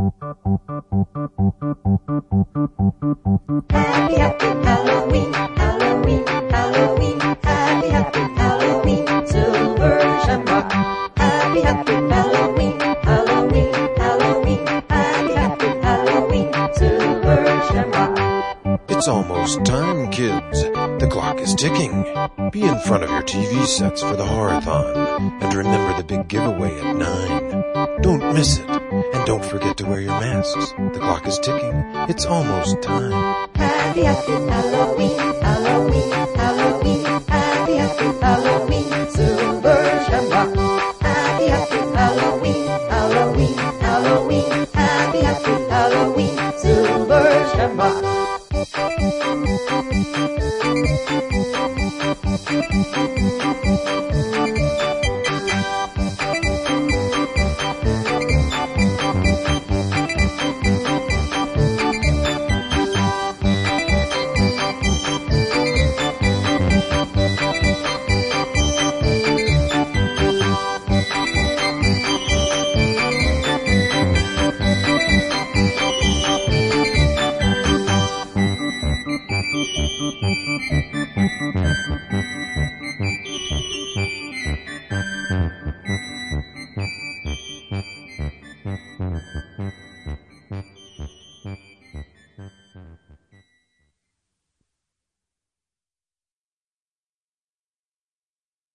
Happy, happy Halloween, Halloween, Halloween. Happy, happy Halloween, Silver Shamrock. Happy, happy Halloween, Halloween, Halloween. Happy, happy Halloween, Silver Shamrock. It's almost time, kids. The clock is ticking. Be in front of your TV sets for the Horathon. And remember the big giveaway at 9. Don't miss it. And don't forget to wear your masks. The clock is ticking. It's almost time. Happy, happy Halloween, Halloween, Halloween. Happy, happy Halloween, Silver Shamrock. Happy, happy Halloween, Halloween, Halloween. Happy, happy Halloween.